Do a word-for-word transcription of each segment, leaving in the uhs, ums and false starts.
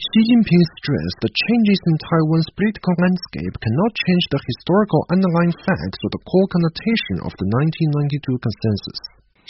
Xi Jinping stressed that changes in Taiwan's political landscape cannot change the historical underlying facts or the core connotation of the nineteen ninety-two consensus.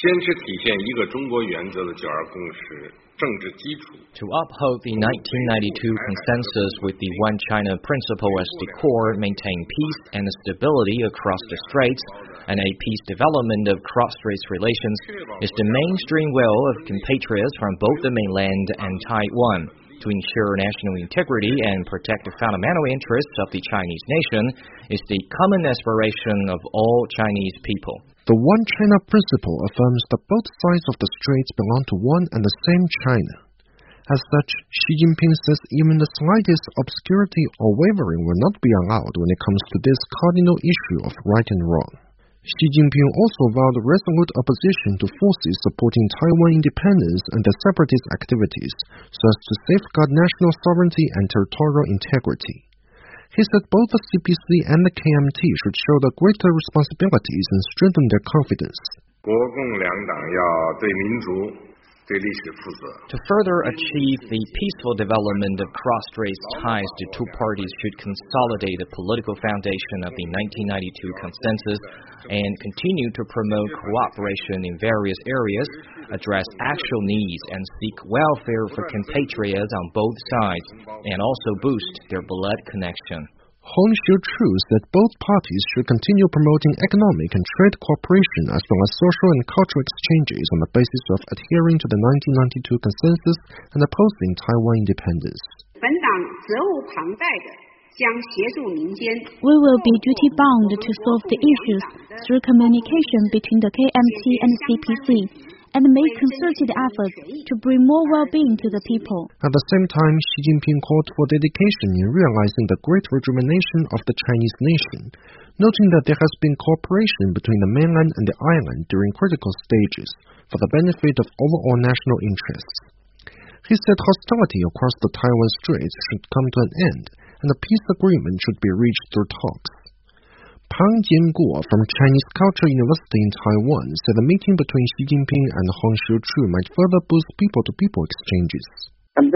To uphold the nineteen ninety-two consensus with the One China principle as the core, maintain peace and stability across the straits, and a peace development of cross-strait relations is the mainstream will of compatriots from both the mainland and Taiwan. To ensure national integrity and protect the fundamental interests of the Chinese nation is the common aspiration of all Chinese people. The One China principle affirms that both sides of the straits belong to one and the same China. As such, Xi Jinping says even the slightest obscurity or wavering will not be allowed when it comes to this cardinal issue of right and wrong. Xi Jinping also vowed resolute opposition to forces supporting Taiwan independence and their separatist activities, so as to safeguard national sovereignty and territorial integrity. He said both the C P C and the K M T should shoulder greater responsibilities and strengthen their confidence. To further achieve the peaceful development of cross-strait ties, the two parties should consolidate the political foundation of the nineteen ninety-two consensus and continue to promote cooperation in various areas, address actual needs, and seek welfare for compatriots on both sides, and also boost their blood connection. Hong Xiuchu said both parties should continue promoting economic and trade cooperation as well as social and cultural exchanges on the basis of adhering to the nineteen ninety-two consensus and opposing Taiwan independence. We will be duty-bound to solve the issues through communication between the K M T and C P C, and make concerted efforts to bring more well-being to the people. At the same time, Xi Jinping called for dedication in realizing the great rejuvenation of the Chinese nation, noting that there has been cooperation between the mainland and the island during critical stages for the benefit of overall national interests. He said hostility across the Taiwan Straits should come to an end, and a peace agreement should be reached through talks. Pang Jianguo from Chinese Culture University in Taiwan said the meeting between Xi Jinping and Hong Xiuchu might further boost people-to-people exchanges. Under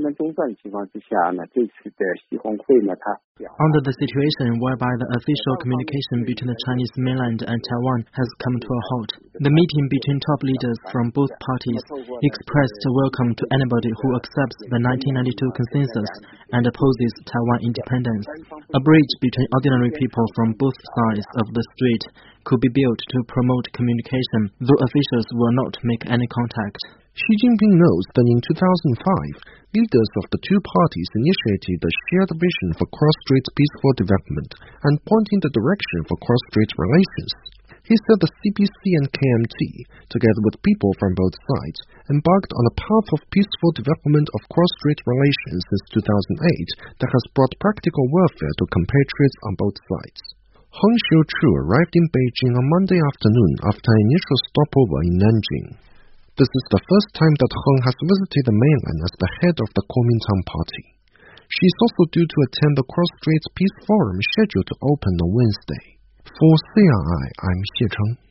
the situation whereby the official communication between the Chinese mainland and Taiwan has come to a halt, the meeting between top leaders from both parties expressed welcome to anybody who accepts the nineteen ninety-two consensus and opposes Taiwan independence. A bridge between ordinary people from both sides of the strait could be built to promote communication, though officials will not make any contact. Xi Jinping notes that in two thousand five, leaders of the two parties initiated a shared vision for cross-strait peaceful development and pointing the direction for cross-strait relations. He said the C P C and K M T, together with people from both sides, embarked on a path of peaceful development of cross-strait relations since two thousand eight that has brought practical welfare to compatriots on both sides. Hong Xiuchu arrived in Beijing on Monday afternoon after an initial stopover in Nanjing. This is the first time that Hong has visited the mainland as the head of the Kuomintang Party. She is also due to attend the Cross-Straits Peace Forum scheduled to open on Wednesday. For C R I, I'm Xie Cheng.